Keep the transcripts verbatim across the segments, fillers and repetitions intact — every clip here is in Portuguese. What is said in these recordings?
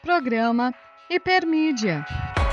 Programa Hipermídia.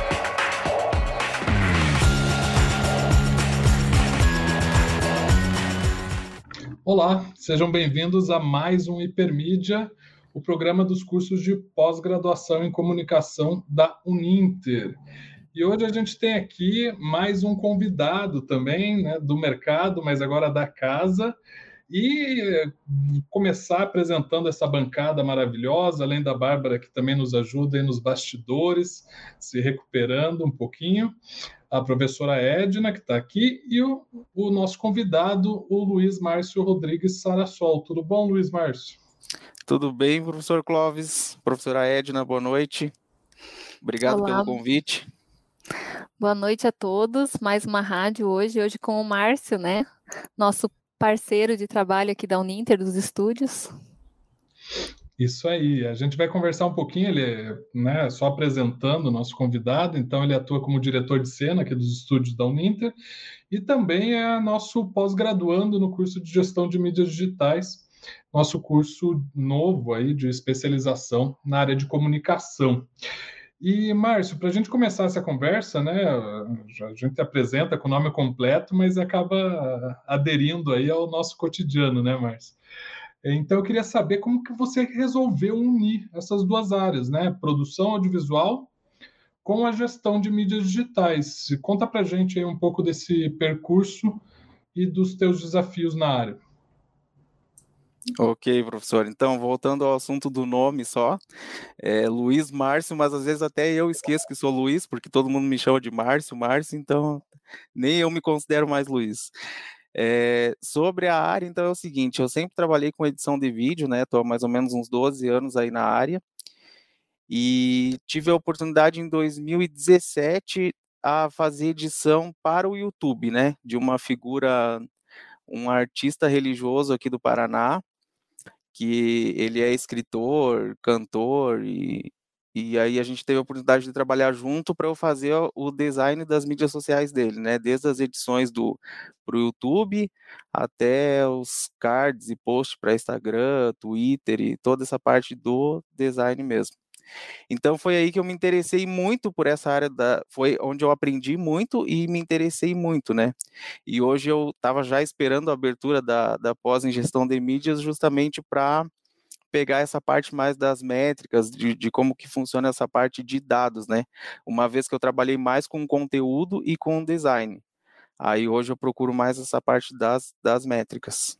Olá, sejam bem-vindos a mais um Hipermídia, o programa dos cursos de pós-graduação em comunicação da Uninter. E hoje a gente tem aqui mais um convidado também, né, do mercado, mas agora da casa, e começar apresentando essa bancada maravilhosa, além da Bárbara, que também nos ajuda aí nos bastidores, se recuperando um pouquinho, a professora Edna, que está aqui, e o, o nosso convidado, o Luiz Márcio Rodrigues Sarasol. Tudo bom, Luiz Márcio? Tudo bem, professor Clóvis, professora Edna, boa noite. Obrigado Olá. pelo convite. Boa noite a todos. Mais uma rádio hoje, hoje com o Márcio, né? Nosso parceiro de trabalho aqui da Uninter, dos estúdios. Isso aí, a gente vai conversar um pouquinho, ele é, né, só apresentando o nosso convidado, então ele atua como diretor de cena aqui dos estúdios da Uninter e também é nosso pós-graduando no curso de gestão de mídias digitais, nosso curso novo aí de especialização na área de comunicação. E, Márcio, para a gente começar essa conversa, né, a gente apresenta com o nome completo, mas acaba aderindo aí ao nosso cotidiano, né, Márcio? Então, eu queria saber como que você resolveu unir essas duas áreas, né, produção audiovisual com a gestão de mídias digitais. Conta para a gente aí um pouco desse percurso e dos teus desafios na área. Ok, professor. Então, voltando ao assunto do nome só, é Luiz Márcio, mas às vezes até eu esqueço que sou Luiz, porque todo mundo me chama de Márcio, Márcio, então nem eu me considero mais Luiz. É, sobre a área, então é o seguinte, eu sempre trabalhei com edição de vídeo, né, estou há mais ou menos uns doze anos aí na área, e tive a oportunidade em dois mil e dezessete a fazer edição para o YouTube, né, de uma figura, um artista religioso aqui do Paraná, que ele é escritor, cantor, e, e aí a gente teve a oportunidade de trabalhar junto para eu fazer o design das mídias sociais dele, né? Desde as edições do pro YouTube até os cards e posts para Instagram, Twitter e toda essa parte do design mesmo. Então foi aí que eu me interessei muito por essa área, da, foi onde eu aprendi muito e me interessei muito, né? E hoje eu estava já esperando a abertura da, da pós em gestão de mídias justamente para pegar essa parte mais das métricas, de, de como que funciona essa parte de dados, né? Uma vez que eu trabalhei mais com conteúdo e com design. Aí hoje eu procuro mais essa parte das, das métricas.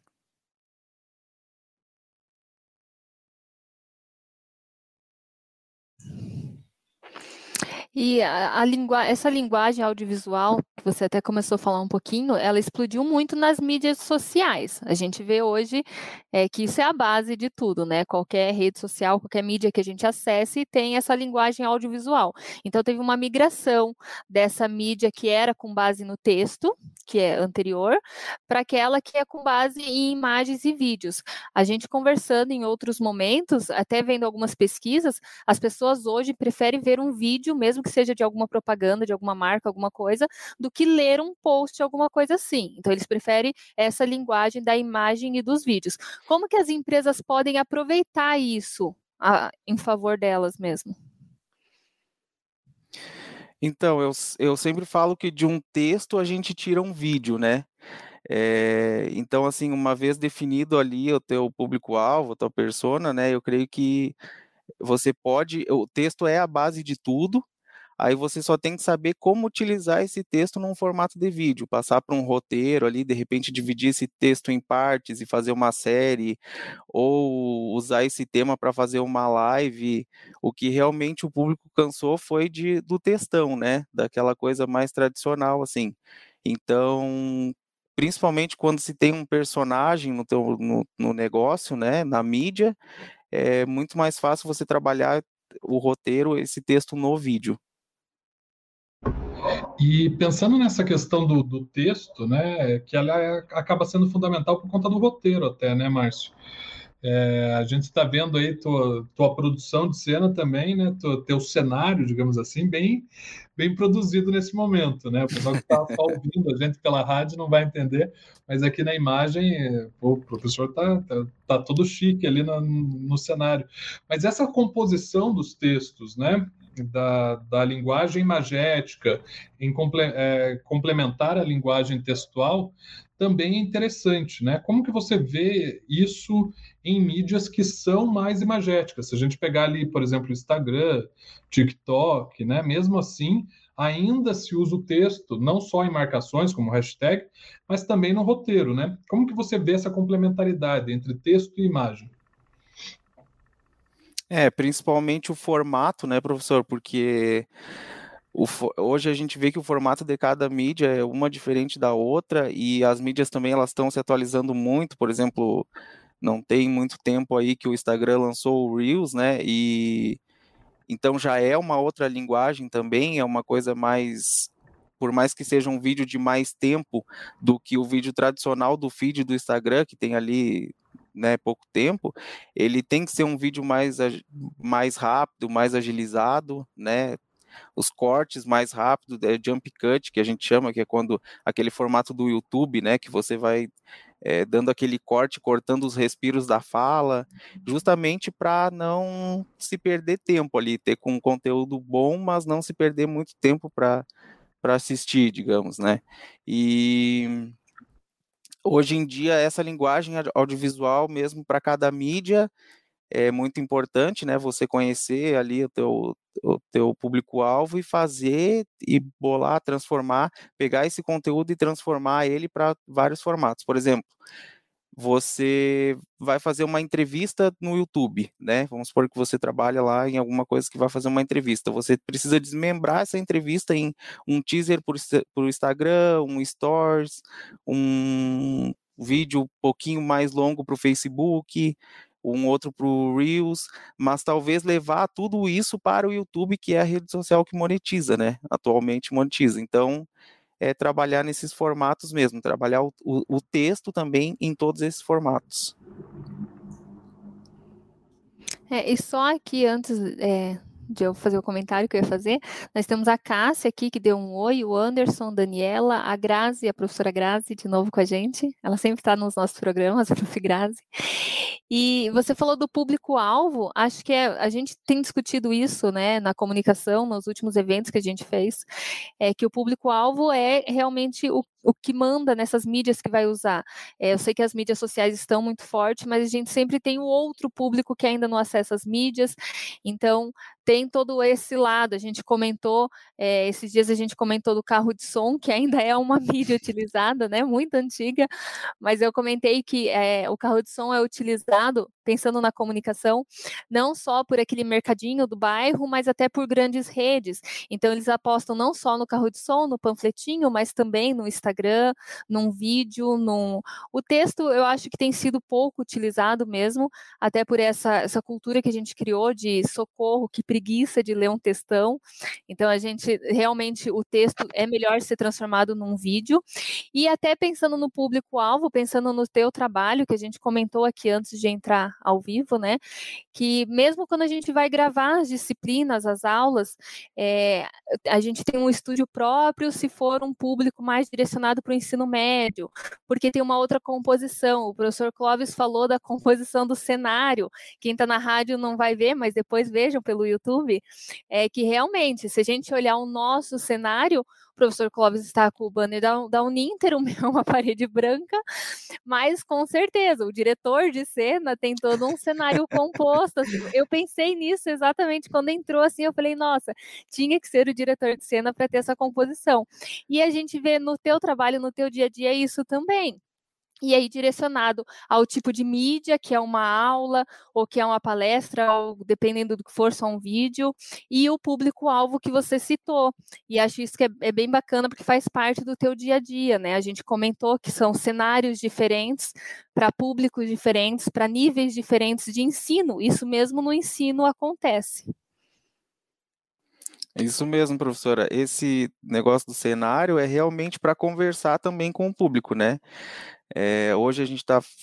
E a, a lingua, essa linguagem audiovisual, que você até começou a falar um pouquinho, ela explodiu muito nas mídias sociais. A gente vê hoje é, que isso é a base de tudo, né? Qualquer rede social, qualquer mídia que a gente acesse tem essa linguagem audiovisual. Então teve uma migração dessa mídia que era com base no texto, que é anterior, para aquela que é com base em imagens e vídeos. A gente conversando em outros momentos, até vendo algumas pesquisas, as pessoas hoje preferem ver um vídeo, mesmo que seja de alguma propaganda, de alguma marca, alguma coisa, do que ler um post, alguma coisa assim. Então, eles preferem essa linguagem da imagem e dos vídeos. Como que as empresas podem aproveitar isso a, em favor delas mesmo? Então, eu, eu sempre falo que de um texto a gente tira um vídeo, né? É, então, assim, uma vez definido ali o teu público-alvo, a tua persona, né? Eu creio que você pode, o texto é a base de tudo, aí você só tem que saber como utilizar esse texto num formato de vídeo, passar para um roteiro ali, de repente dividir esse texto em partes e fazer uma série, ou usar esse tema para fazer uma live. O que realmente o público cansou foi de, do textão, né? Daquela coisa mais tradicional, assim. Então, principalmente quando se tem um personagem no, teu, no, no negócio, né? Na mídia, é muito mais fácil você trabalhar o roteiro, esse texto no vídeo. E pensando nessa questão do, do texto, né, que ela é, acaba sendo fundamental por conta do roteiro até, né, Márcio? É, a gente está vendo aí tua, tua produção de cena também, né? Teu, teu cenário, digamos assim, bem, bem produzido nesse momento, né? O pessoal que está só ouvindo a gente pela rádio não vai entender, mas aqui na imagem, é, pô, o professor está tá, tá todo chique ali no, no cenário. Mas essa composição dos textos, né? Da, da linguagem imagética, em comple, é, complementar a linguagem textual, também é interessante, né? Como que você vê isso em mídias que são mais imagéticas? Se a gente pegar ali, por exemplo, Instagram, TikTok, né? Mesmo assim, ainda se usa o texto, não só em marcações como hashtag, mas também no roteiro, né? Como que você vê essa complementaridade entre texto e imagem? É, principalmente o formato, né, professor? Porque o, hoje a gente vê que o formato de cada mídia é uma diferente da outra e as mídias também elas estão se atualizando muito. Por exemplo, não tem muito tempo aí que o Instagram lançou o Reels, né? E então já é uma outra linguagem também, é uma coisa mais, por mais que seja um vídeo de mais tempo do que o vídeo tradicional do feed do Instagram, que tem ali, né, pouco tempo, ele tem que ser um vídeo mais, mais rápido, mais agilizado, né? Os cortes mais rápidos, é jump cut, que a gente chama, que é quando aquele formato do YouTube, né, que você vai é, dando aquele corte, cortando os respiros da fala, justamente para não se perder tempo ali, ter com um conteúdo bom, mas não se perder muito tempo para para assistir, digamos, né? E hoje em dia essa linguagem audiovisual mesmo para cada mídia é muito importante, né? Você conhecer ali o teu, o teu público-alvo e fazer e bolar, transformar, pegar esse conteúdo e transformar ele para vários formatos. Por exemplo, você vai fazer uma entrevista no YouTube, né? Vamos supor que você trabalha lá em alguma coisa que vai fazer uma entrevista. Você precisa desmembrar essa entrevista em um teaser por, por Instagram, um Stories, um vídeo um pouquinho mais longo para o Facebook, um outro para o Reels, mas talvez levar tudo isso para o YouTube, que é a rede social que monetiza, né? Atualmente monetiza. Então, é trabalhar nesses formatos mesmo, trabalhar o, o, o texto também em todos esses formatos. É, e só aqui, antes é, de eu fazer o comentário que eu ia fazer, nós temos a Cássia aqui, que deu um oi, o Anderson, Daniela, a Grazi, a professora Grazi, de novo com a gente. Ela sempre está nos nossos programas, a prof Grazi. E você falou do público-alvo, acho que é, a gente tem discutido isso, né, na comunicação, nos últimos eventos que a gente fez, é que o público-alvo é realmente o, o que manda nessas mídias que vai usar. É, eu sei que as mídias sociais estão muito fortes, mas a gente sempre tem o outro público que ainda não acessa as mídias, então tem todo esse lado. A gente comentou, é, esses dias a gente comentou do carro de som, que ainda é uma mídia utilizada, né, muito antiga, mas eu comentei que é, o carro de som é utilizado, pensando na comunicação, não só por aquele mercadinho do bairro, mas até por grandes redes. Então, eles apostam não só no carro de som, no panfletinho, mas também no Instagram, num vídeo, num... O texto, eu acho que tem sido pouco utilizado mesmo, até por essa, essa cultura que a gente criou de socorro, que preguiça de ler um textão. Então, a gente, realmente, o texto é melhor ser transformado num vídeo. E até pensando no público-alvo, pensando no teu trabalho, que a gente comentou aqui antes de entrar ao vivo, né, que mesmo quando a gente vai gravar as disciplinas, as aulas, é, a gente tem um estúdio próprio se for um público mais direcionado para o ensino médio, porque tem uma outra composição. O professor Clóvis falou da composição do cenário, quem está na rádio não vai ver, mas depois vejam pelo YouTube, é que realmente, se a gente olhar o nosso cenário, o professor Clóvis está com o banner da, da Uninter, o meu é uma parede branca, mas com certeza, o diretor de cena tem todo um cenário composto. Assim, eu pensei nisso exatamente quando entrou, assim, eu falei, nossa, tinha que ser o diretor de cena para ter essa composição. E a gente vê no teu trabalho, no teu dia a dia, isso também. E aí direcionado ao tipo de mídia, que é uma aula, ou que é uma palestra, ou dependendo do que for, só um vídeo, e o público-alvo que você citou. E acho isso que é, é bem bacana, porque faz parte do teu dia a dia, né? A gente comentou que são cenários diferentes, para públicos diferentes, para níveis diferentes de ensino. Isso mesmo no ensino acontece. Isso mesmo, professora. Esse negócio do cenário é realmente para conversar também com o público, né? É, hoje a gente está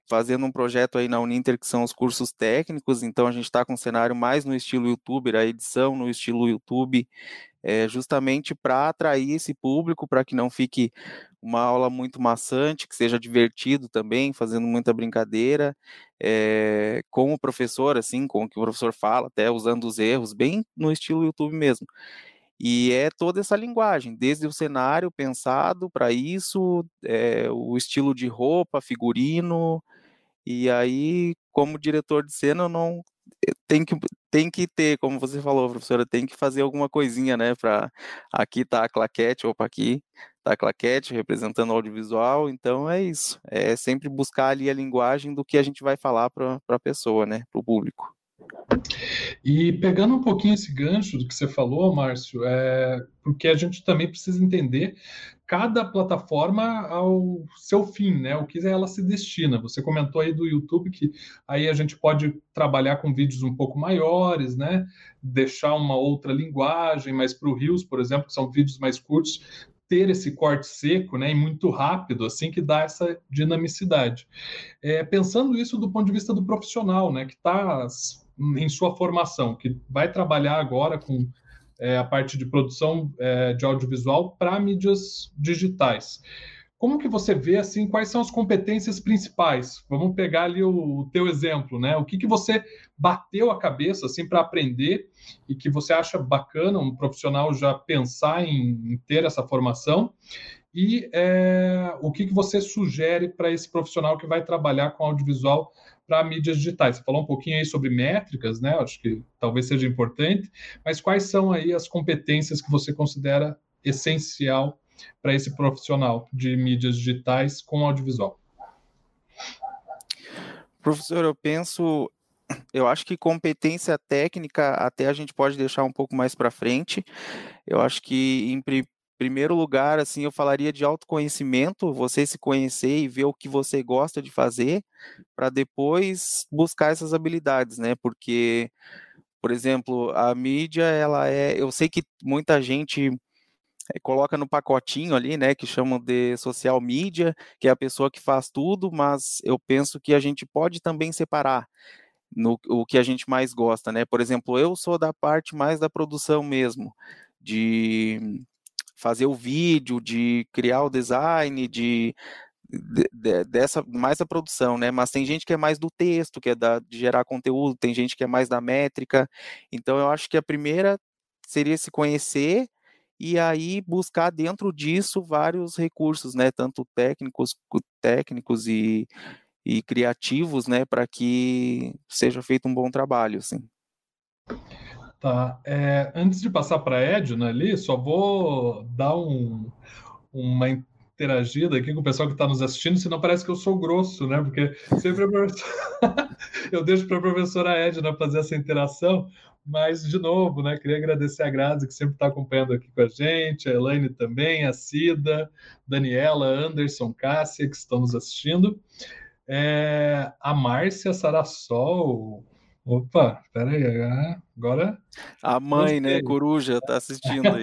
fazendo um projeto aí na Uninter que são os cursos técnicos, então a gente está com um cenário mais no estilo YouTuber, a edição no estilo YouTube, é, justamente para atrair esse público, para que não fique uma aula muito maçante, que seja divertido também, fazendo muita brincadeira, é, com o professor, assim, com o que o professor fala, até usando os erros, bem no estilo YouTube mesmo. E é toda essa linguagem, desde o cenário pensado para isso, é, o estilo de roupa, figurino, e aí, como diretor de cena, eu não tem que, tem que ter, como você falou, professora, tem que fazer alguma coisinha, né, para aqui tá a claquete, opa, aqui tá a claquete representando o audiovisual, então é isso, é sempre buscar ali a linguagem do que a gente vai falar para a pessoa, né, para o público. E pegando um pouquinho esse gancho do que você falou, Márcio, é porque a gente também precisa entender cada plataforma ao seu fim, né? O que ela se destina. Você comentou aí do YouTube que aí a gente pode trabalhar com vídeos um pouco maiores, né? Deixar uma outra linguagem, mas para o Reels, por exemplo, que são vídeos mais curtos, ter esse corte seco, né, e muito rápido, assim, que dá essa dinamicidade. É, pensando isso do ponto de vista do profissional, né, que está em sua formação, que vai trabalhar agora com é, a parte de produção é, de audiovisual para mídias digitais. Como que você vê, assim, quais são as competências principais? Vamos pegar ali o, o teu exemplo, né? O que que você bateu a cabeça, assim, para aprender e que você acha bacana um profissional já pensar em, em ter essa formação? E é, o que que você sugere para esse profissional que vai trabalhar com audiovisual para mídias digitais? Você falou um pouquinho aí sobre métricas, né? Acho que talvez seja importante, mas quais são aí as competências que você considera essencial para esse profissional de mídias digitais com audiovisual? Professor, eu penso, eu acho que competência técnica até a gente pode deixar um pouco mais para frente. Eu acho que em pri- primeiro lugar, assim, eu falaria de autoconhecimento, você se conhecer e ver o que você gosta de fazer, para depois buscar essas habilidades, né? Porque, por exemplo, a mídia, ela é, eu sei que muita gente é, coloca no pacotinho ali, né, que chamam de social media, que é a pessoa que faz tudo, mas eu penso que a gente pode também separar no o que a gente mais gosta, né? Por exemplo, eu sou da parte mais da produção mesmo, de fazer o vídeo, de criar o design, de, de- de- dessa mais a produção, né? Mas tem gente que é mais do texto, que é da, de gerar conteúdo, tem gente que é mais da métrica. Então eu acho que a primeira seria se conhecer e aí buscar dentro disso vários recursos, né? Tanto técnicos, técnicos e, e criativos, né? Para que seja feito um bom trabalho, assim. Tá. É, antes de passar para a Edna ali, só vou dar um, uma interagida aqui com o pessoal que está nos assistindo, senão parece que eu sou grosso, né? Porque sempre a professora... eu deixo para a professora Edna fazer essa interação, mas, de novo, né? Queria agradecer a Grazi, que sempre está acompanhando aqui com a gente, a Elaine também, a Cida, Daniela, Anderson, Cássia, que estão nos assistindo. É, a Márcia Sarassol. Opa, peraí, agora. A mãe, né, Gostei. Coruja, tá assistindo aí.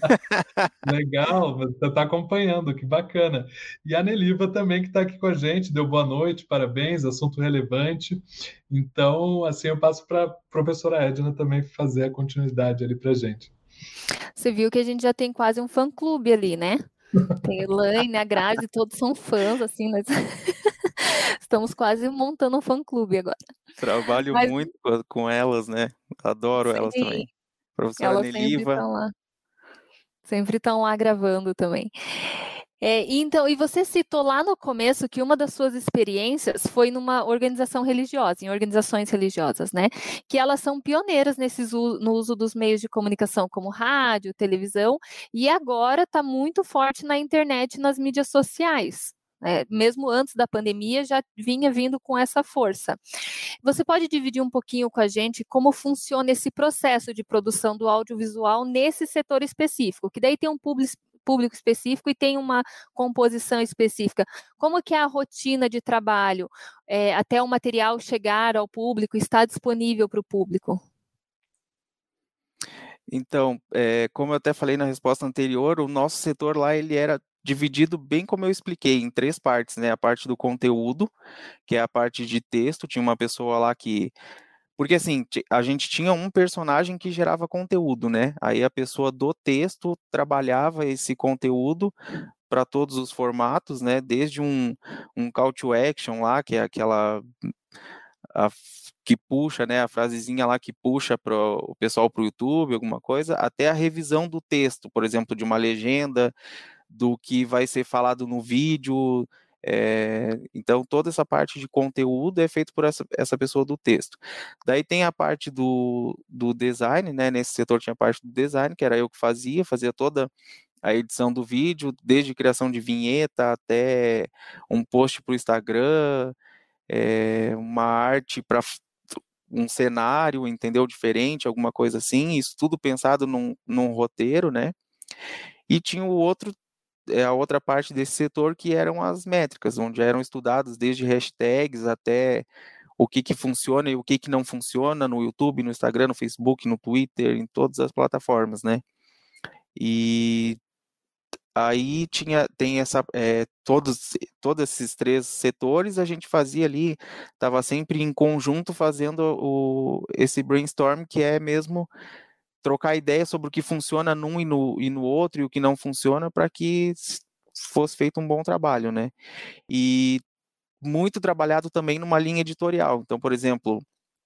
Legal, você está acompanhando, que bacana. E a Neliva também, que está aqui com a gente, deu boa noite, parabéns, assunto relevante. Então, assim, eu passo para a professora Edna também fazer a continuidade ali para a gente. Você viu que a gente já tem quase um fã-clube ali, né? Tem a Elaine, a Grazi, todos são fãs, assim, nós estamos quase montando um fã-clube agora. Trabalho Mas, muito com, com elas, né? Adoro elas sim, também. Professora elas sempre Neliva. estão lá. Sempre estão lá gravando também. É, e então, e você citou lá no começo que uma das suas experiências foi numa organização religiosa, em organizações religiosas, né? Que elas são pioneiras nesses, no uso dos meios de comunicação, como rádio, televisão, e agora está muito forte na internet e nas mídias sociais. É, mesmo antes da pandemia, já vinha vindo com essa força. Você pode dividir um pouquinho com a gente como funciona esse processo de produção do audiovisual nesse setor específico, que daí tem um público público específico e tem uma composição específica. Como que é a rotina de trabalho é, até o material chegar ao público, estar disponível para o público? Então, é, como eu até falei na resposta anterior, o nosso setor lá ele era dividido bem como eu expliquei, em três partes, né? A parte do conteúdo, que é a parte de texto, tinha uma pessoa lá que... Porque assim, a gente tinha um personagem que gerava conteúdo, né? Aí a pessoa do texto trabalhava esse conteúdo para todos os formatos, né? Desde um, um call to action lá, que é aquela... A, que puxa, né, a frasezinha lá que puxa para o pessoal para o YouTube, alguma coisa, até a revisão do texto, por exemplo, de uma legenda, do que vai ser falado no vídeo. É, então, toda essa parte de conteúdo é feito por essa, essa pessoa do texto. Daí tem a parte do, do design, né? Nesse setor tinha a parte do design, que era eu que fazia, fazia toda a edição do vídeo, desde criação de vinheta até um post para o Instagram, é, uma arte para um cenário, entendeu? Diferente, alguma coisa assim, isso tudo pensado num, num roteiro, né? E tinha o outro, é, a outra parte desse setor que eram as métricas, onde eram estudadas desde hashtags até o que que funciona e o que que não funciona no YouTube, no Instagram, no Facebook, no Twitter, em todas as plataformas, né? E aí tinha, tem essa, é, todos, todos esses três setores, a gente fazia ali, estava sempre em conjunto fazendo o, esse brainstorm, que é mesmo trocar ideia sobre o que funciona num e no, e no outro, e o que não funciona, para que fosse feito um bom trabalho, né? E muito trabalhado também numa linha editorial. Então, por exemplo,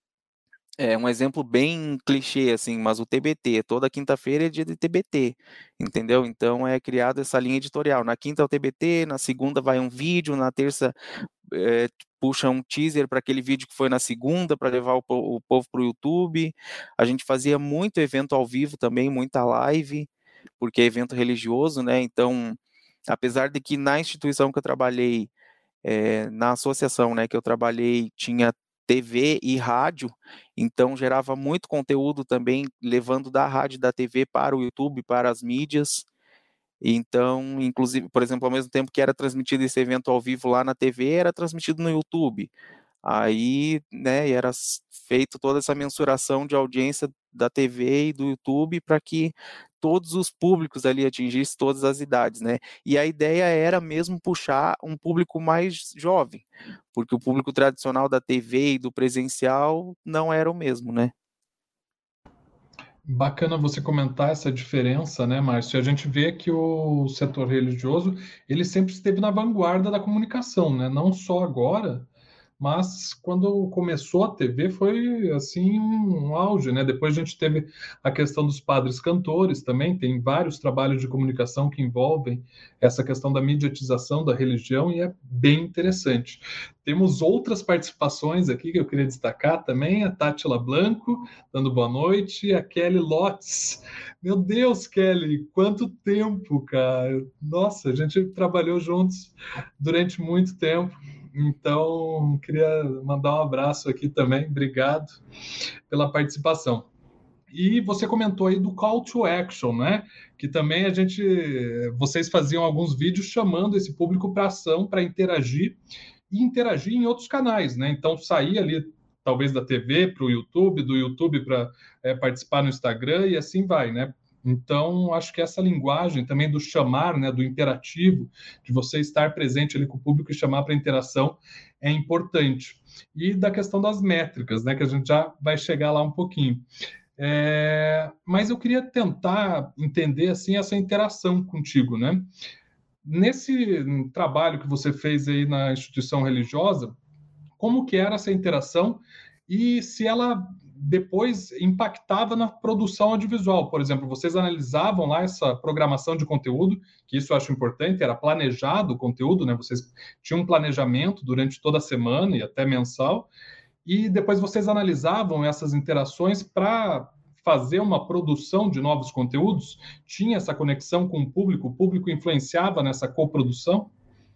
é um exemplo bem clichê, assim, mas o T B T, toda quinta-feira é dia de T B T, entendeu? Então é criada essa linha editorial. Na quinta é o T B T, na segunda vai um vídeo, na terça é, puxa um teaser para aquele vídeo que foi na segunda, para levar o, o povo para o YouTube. A gente fazia muito evento ao vivo também, muita live, porque é evento religioso, né? Então, apesar de que na instituição que eu trabalhei, é, na associação, né, que eu trabalhei, tinha T V e rádio, então gerava muito conteúdo também, levando da rádio e da T V para o YouTube, para as mídias. Então, inclusive, por exemplo, ao mesmo tempo que era transmitido esse evento ao vivo lá na T V, era transmitido no YouTube. Aí, né, era feito toda essa mensuração de audiência da T V e do YouTube para que todos os públicos ali atingissem todas as idades, né? E a ideia era mesmo puxar um público mais jovem, porque o público tradicional da T V e do presencial não era o mesmo, né? Bacana você comentar essa diferença, né, Márcio? A gente vê que o setor religioso, ele sempre esteve na vanguarda da comunicação, né? Não só agora, mas quando começou a T V foi assim um auge, né? Depois a gente teve a questão dos padres cantores também, tem vários trabalhos de comunicação que envolvem essa questão da mediatização da religião e é bem interessante. Temos outras participações aqui que eu queria destacar também, a Tátila Blanco, dando boa noite, a Kelly Lotz. Meu Deus, Kelly, quanto tempo, cara! Nossa, a gente trabalhou juntos durante muito tempo. Então, queria mandar um abraço aqui também. Obrigado pela participação. E você comentou aí do call to action, né? Que também a gente, vocês faziam alguns vídeos chamando esse público para ação, para interagir e interagir em outros canais, né? Então sair ali talvez da T V para o YouTube, do YouTube para é, participar no Instagram e assim vai, né? Então, acho que essa linguagem também do chamar, né, do interativo, de você estar presente ali com o público e chamar para interação é importante. E da questão das métricas, né, que a gente já vai chegar lá um pouquinho. É, mas eu queria tentar entender assim essa interação contigo, né? Nesse trabalho que você fez aí na instituição religiosa, como que era essa interação e se ela depois impactava na produção audiovisual. Por exemplo, vocês analisavam lá essa programação de conteúdo, que isso eu acho importante, era planejado o conteúdo, né? Vocês tinham um planejamento durante toda a semana e até mensal, e depois vocês analisavam essas interações para fazer uma produção de novos conteúdos? Tinha essa conexão com o público? O público influenciava nessa coprodução?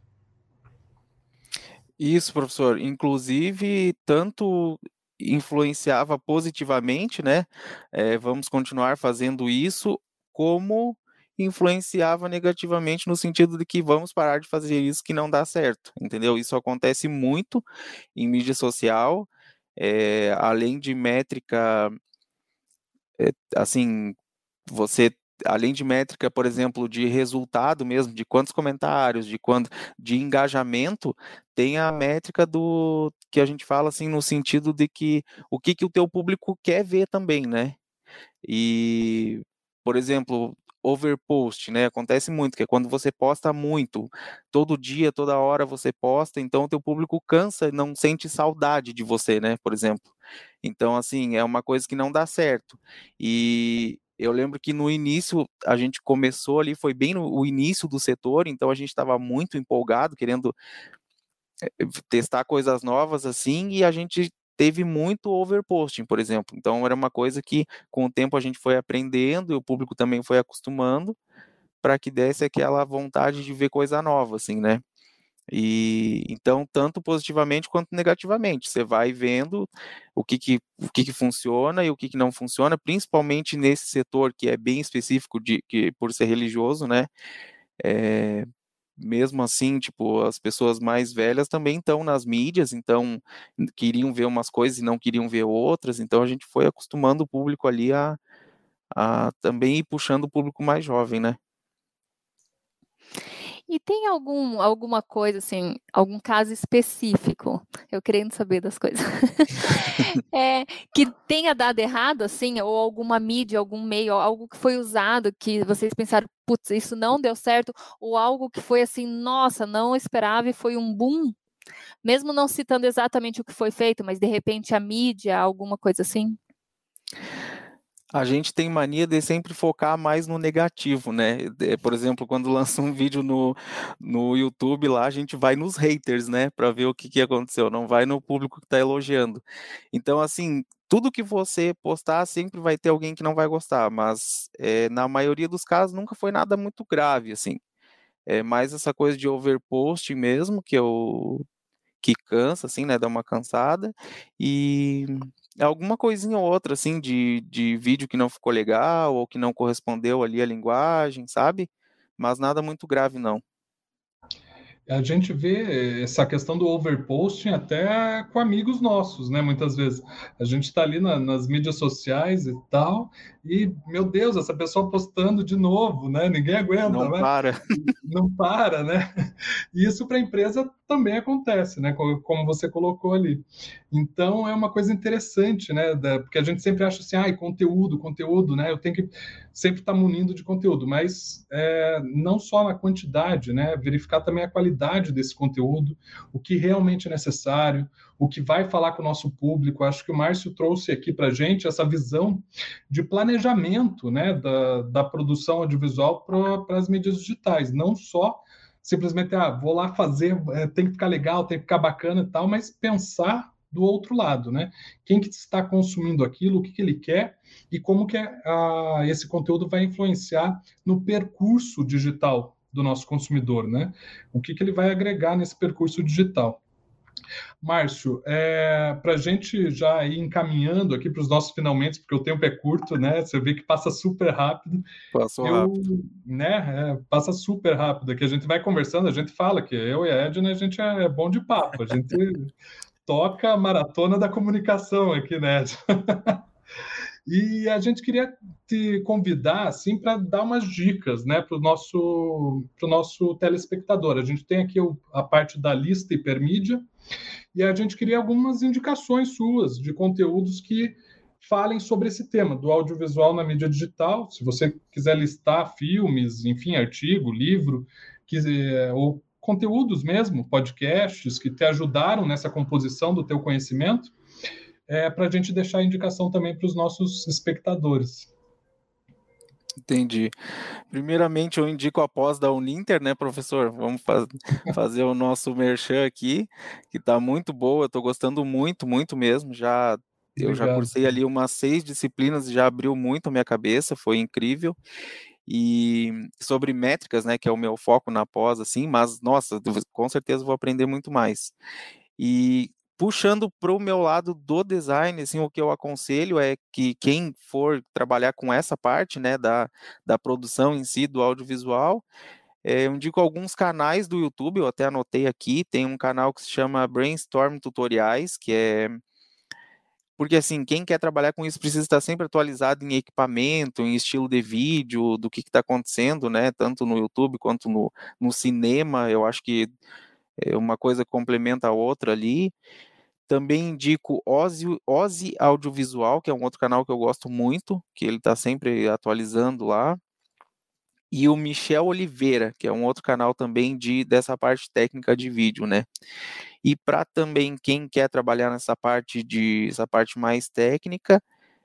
Isso, professor. Inclusive, tanto influenciava positivamente, né? É, vamos continuar fazendo isso, como influenciava negativamente no sentido de que vamos parar de fazer isso que não dá certo, entendeu? Isso acontece muito em mídia social, é, além de métrica, é, assim, você, além de métrica, por exemplo, de resultado mesmo, de quantos comentários, de quanto, de engajamento, tem a métrica do que a gente fala assim no sentido de que o que, que o teu público quer ver também, né? E, por exemplo, overpost, né? Acontece muito, que é quando você posta muito, todo dia, toda hora você posta, então o teu público cansa e não sente saudade de você, né? Por exemplo. Então, assim, é uma coisa que não dá certo. E eu lembro que no início, a gente começou ali, foi bem no o início do setor, então a gente estava muito empolgado, querendo testar coisas novas, assim, e a gente teve muito overposting, por exemplo. Então, era uma coisa que, com o tempo, a gente foi aprendendo e o público também foi acostumando para que desse aquela vontade de ver coisa nova, assim, né? E então, tanto positivamente quanto negativamente, você vai vendo o que que, o que, que funciona e o que, que não funciona, principalmente nesse setor que é bem específico de que por ser religioso, né? É, mesmo assim, tipo, as pessoas mais velhas também estão nas mídias, então queriam ver umas coisas e não queriam ver outras, então a gente foi acostumando o público ali a, a também ir puxando o público mais jovem, né? E tem algum, alguma coisa, assim, algum caso específico, eu querendo saber das coisas, é, que tenha dado errado, assim, ou alguma mídia, algum meio, algo que foi usado, que vocês pensaram, putz, isso não deu certo, ou algo que foi assim, nossa, não esperava e foi um boom, mesmo não citando exatamente o que foi feito, mas de repente a mídia, alguma coisa assim? A gente tem mania de sempre focar mais no negativo, né? Por exemplo, quando lança um vídeo no, no YouTube lá, a gente vai nos haters, né? Para ver o que, que aconteceu, não vai no público que está elogiando. Então, assim, tudo que você postar sempre vai ter alguém que não vai gostar, mas é, na maioria dos casos nunca foi nada muito grave, assim. É mais essa coisa de overpost mesmo, que eu que cansa, assim, né? Dá uma cansada. E alguma coisinha ou outra, assim, de, de vídeo que não ficou legal ou que não correspondeu ali à linguagem, sabe? Mas nada muito grave, não. A gente vê essa questão do overposting até com amigos nossos, né? Muitas vezes a gente está ali na, nas mídias sociais e tal, e meu Deus, essa pessoa postando de novo, né? Ninguém aguenta, Não né? para. Não para, né? E isso para a empresa também acontece, né? Como você colocou ali. Então é uma coisa interessante, né? Porque a gente sempre acha assim, ah, conteúdo, conteúdo, né? Eu tenho que sempre estar munindo de conteúdo, mas é, não só na quantidade, né? Verificar também a qualidade desse conteúdo, o que realmente é necessário, o que vai falar com o nosso público. Acho que o Márcio trouxe aqui para a gente essa visão de planejamento, né? Da, da produção audiovisual para as mídias digitais, não só simplesmente, ah, vou lá fazer, é, tem que ficar legal, tem que ficar bacana e tal, mas pensar do outro lado, né? Quem que está consumindo aquilo, o que, que ele quer e como que a, esse conteúdo vai influenciar no percurso digital do nosso consumidor, né? O que, que ele vai agregar nesse percurso digital. Márcio, é, para a gente já ir encaminhando aqui para os nossos finalmente, porque o tempo é curto, né? Você vê que passa super rápido. Passou eu, rápido. né? É, passa super rápido. Aqui a gente vai conversando, a gente fala que eu e a Edna, a gente é, é bom de papo. A gente toca a maratona da comunicação aqui, né? E a gente queria te convidar assim para dar umas dicas, né, para o nosso pro nosso telespectador. A gente tem aqui o, a parte da lista hipermídia e a gente queria algumas indicações suas de conteúdos que falem sobre esse tema do audiovisual na mídia digital. Se você quiser listar filmes, enfim, artigo, livro, que, ou conteúdos mesmo, podcasts que te ajudaram nessa composição do teu conhecimento, é, para a gente deixar a indicação também para os nossos espectadores. Entendi. Primeiramente, eu indico a pós da Uninter, né, professor? Vamos faz, fazer o nosso merchan aqui, que está muito boa, eu estou gostando muito, muito mesmo. Já, eu já Obrigado. cursei ali umas seis disciplinas e já abriu muito a minha cabeça, foi incrível. E sobre métricas, né, que é o meu foco na pós, assim, mas, nossa, com certeza vou aprender muito mais. E puxando para o meu lado do design, assim, o que eu aconselho é que quem for trabalhar com essa parte, né, da, da produção em si, do audiovisual, é, eu indico alguns canais do YouTube, eu até anotei aqui, tem um canal que se chama Brainstorm Tutoriais, que é porque assim, quem quer trabalhar com isso precisa estar sempre atualizado em equipamento, em estilo de vídeo, do que está acontecendo, né, tanto no YouTube quanto no, no cinema. Eu acho que é uma coisa complementa a outra ali. Também indico Ozzy, Ozzy Audiovisual, que é um outro canal que eu gosto muito, que ele está sempre atualizando lá. E o Michel Oliveira, que é um outro canal também de, dessa parte técnica de vídeo, né? E para também quem quer trabalhar nessa parte de essa parte mais técnica,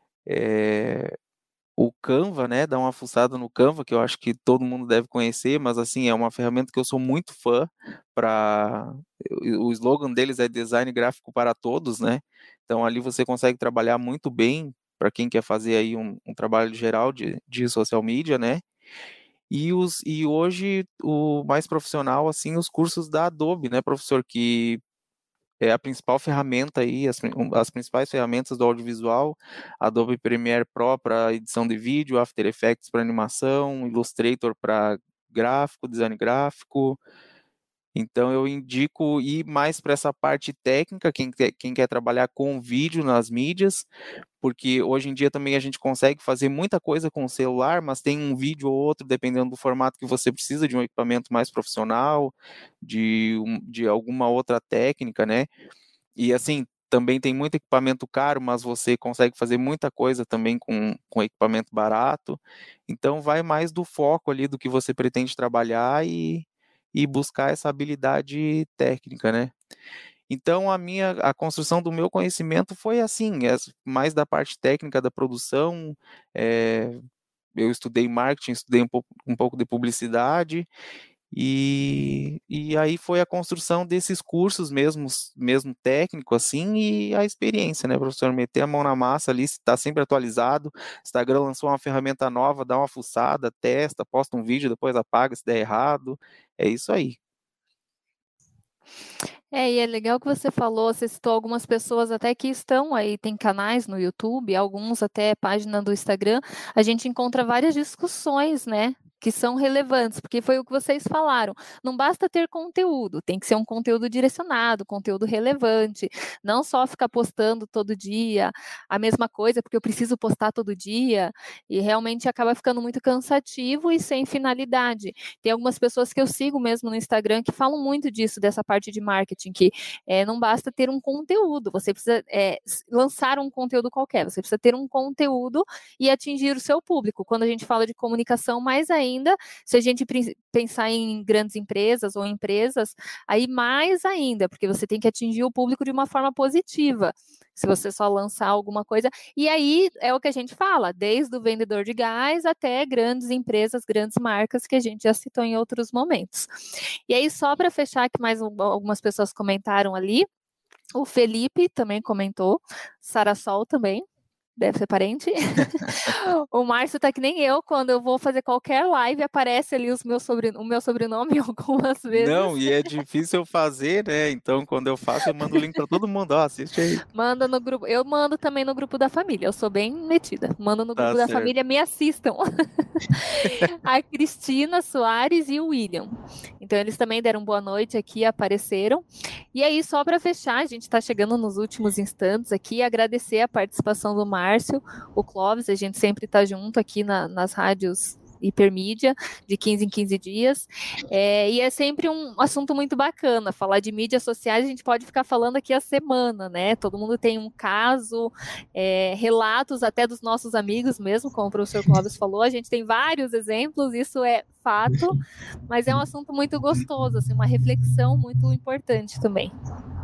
é, o Canva, né? Dá uma fuçada no Canva, que eu acho que todo mundo deve conhecer, mas assim, é uma ferramenta que eu sou muito fã. Para o slogan deles é design gráfico para todos, né? Então ali você consegue trabalhar muito bem para quem quer fazer aí um, um trabalho geral de, de social media, né? E, os, e hoje, o mais profissional, assim, os cursos da Adobe, né, professor, que é a principal ferramenta aí, as, as principais ferramentas do audiovisual, Adobe Premiere Pro para edição de vídeo, After Effects para animação, Illustrator para gráfico, design gráfico. Então, eu indico ir mais para essa parte técnica, quem quer, quem quer trabalhar com vídeo nas mídias, porque hoje em dia também a gente consegue fazer muita coisa com o celular, mas tem um vídeo ou outro, dependendo do formato que você precisa, de um equipamento mais profissional, de, um, de alguma outra técnica, né? E assim, também tem muito equipamento caro, mas você consegue fazer muita coisa também com, com equipamento barato. Então, vai mais do foco ali do que você pretende trabalhar e, e buscar essa habilidade técnica, né? Então, a minha, a construção do meu conhecimento foi assim, é mais da parte técnica da produção. É, eu estudei marketing, estudei um pouco, um pouco de publicidade, e, e aí foi a construção desses cursos mesmo, mesmo técnico, assim, e a experiência, né, professor? Meter a mão na massa ali, está sempre atualizado. Instagram lançou uma ferramenta nova, dá uma fuçada, testa, posta um vídeo, depois apaga se der errado. É isso aí. É, e é legal que você falou, você citou algumas pessoas até que estão aí, tem canais no YouTube, alguns até página do Instagram, a gente encontra várias discussões, né, que são relevantes, porque foi o que vocês falaram, não basta ter conteúdo, tem que ser um conteúdo direcionado, conteúdo relevante, não só ficar postando todo dia a mesma coisa, porque eu preciso postar todo dia, e realmente acaba ficando muito cansativo e sem finalidade. Tem algumas pessoas que eu sigo mesmo no Instagram que falam muito disso, dessa parte de marketing, que é, não basta ter um conteúdo, você precisa é, lançar um conteúdo qualquer, você precisa ter um conteúdo e atingir o seu público. Quando a gente fala de comunicação, mais ainda, se a gente pensar em grandes empresas ou empresas, aí mais ainda, porque você tem que atingir o público de uma forma positiva, se você só lançar alguma coisa. E aí é o que a gente fala, desde o vendedor de gás até grandes empresas, grandes marcas que a gente já citou em outros momentos. E aí, só para fechar, que mais algumas pessoas comentaram ali, o Felipe também comentou, Sarasol também, deve ser parente. O Márcio tá que nem eu, quando eu vou fazer qualquer live, aparece ali os meus sobre... o meu sobrenome algumas vezes. Não, e é difícil eu fazer, né? Então, quando eu faço, eu mando o link para todo mundo. Ó, assiste aí. Manda no grupo. Eu mando também no grupo da família. Eu sou bem metida. Mando no grupo Tá da certo. família, me assistam. A Cristina Soares e o William. Então, eles também deram boa noite aqui, apareceram. E aí, só para fechar, a gente está chegando nos últimos instantes aqui, agradecer a participação do Márcio, o Clóvis, a gente sempre está junto aqui na, nas rádios Hipermídia, de quinze em quinze dias, é, e é sempre um assunto muito bacana, falar de mídias sociais, a gente pode ficar falando aqui a semana, né, todo mundo tem um caso, é, relatos até dos nossos amigos mesmo, como o professor Clóvis falou, a gente tem vários exemplos, isso é fato, mas é um assunto muito gostoso, assim, uma reflexão muito importante também.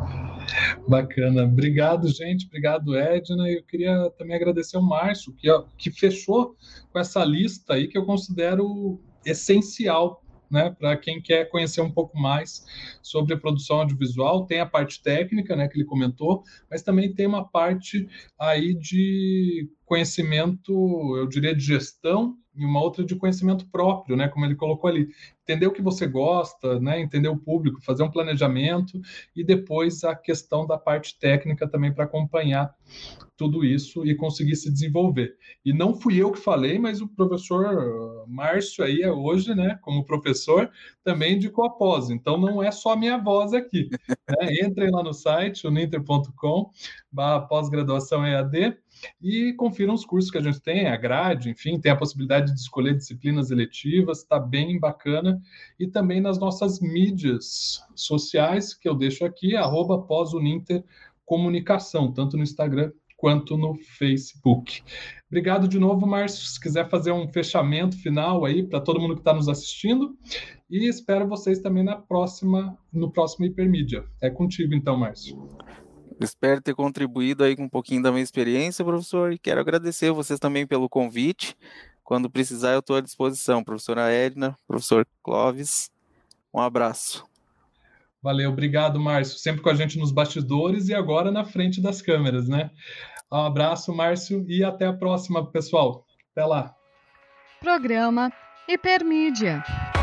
Bacana. Obrigado, gente. Obrigado, Edna. Eu queria também agradecer ao Márcio, que, que fechou com essa lista aí que eu considero essencial, né, para quem quer conhecer um pouco mais sobre a produção audiovisual. Tem a parte técnica, né, que ele comentou, mas também tem uma parte aí de conhecimento, eu diria, de gestão e uma outra de conhecimento próprio, né, como ele colocou ali. Entender o que você gosta, né, entender o público, fazer um planejamento e depois a questão da parte técnica também para acompanhar tudo isso e conseguir se desenvolver. E não fui eu que falei, mas o professor Márcio aí hoje, né, como professor, também indicou a pós. Então não é só a minha voz aqui. Né? Entrem lá no site, uninter ponto com, barra pós-graduação E A D, e confiram os cursos que a gente tem, a grade, enfim, tem a possibilidade de escolher disciplinas eletivas, está bem bacana. E também nas nossas mídias sociais, que eu deixo aqui, arroba pós-uninter comunicação, tanto no Instagram quanto no Facebook. Obrigado de novo, Márcio. Se quiser fazer um fechamento final aí para todo mundo que está nos assistindo, e espero vocês também na próxima, no próximo Hipermídia. É contigo então, Márcio. Espero ter contribuído aí com um pouquinho da minha experiência, professor, e quero agradecer vocês também pelo convite. Quando precisar, eu estou à disposição. Professora Edna, professor Clóvis, um abraço. Valeu, obrigado, Márcio. Sempre com a gente nos bastidores e agora na frente das câmeras, né? Um abraço, Márcio, e até a próxima, pessoal. Até lá. Programa Hipermídia.